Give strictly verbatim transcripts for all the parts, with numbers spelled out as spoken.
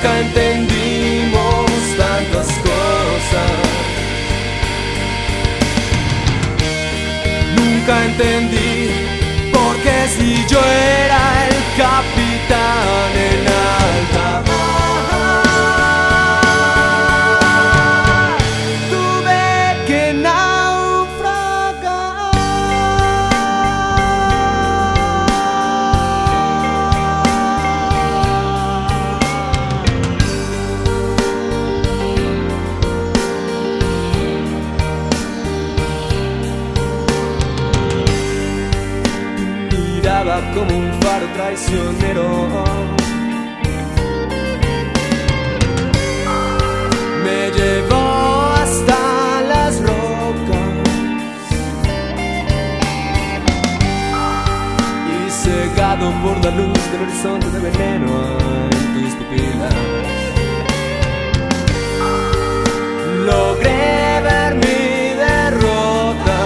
Nunca entendimos tantas cosas. Nunca entendí por qué si yo era el capitán en alta mar, tuve que naufragar. Miraba como un faro traicionero, me llevó hasta las rocas y cegado por la luz del horizonte de veneno en tus pupilas, logré ver mi derrota.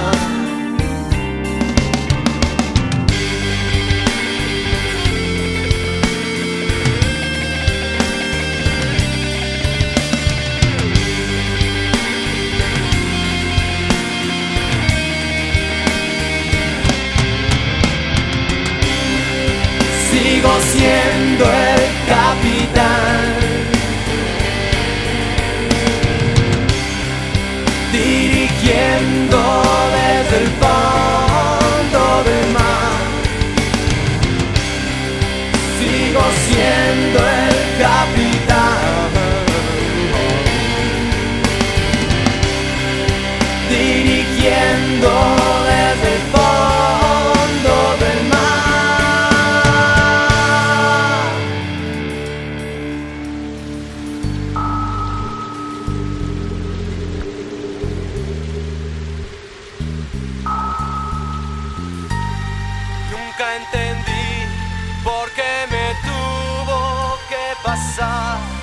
Sigo siendo el capitán, dirigiendo desde el fondo del mar. Sigo siendo el capitán, dirigiendo desde el fondo del mar. Nunca entendí por qué me tuvo que pasar.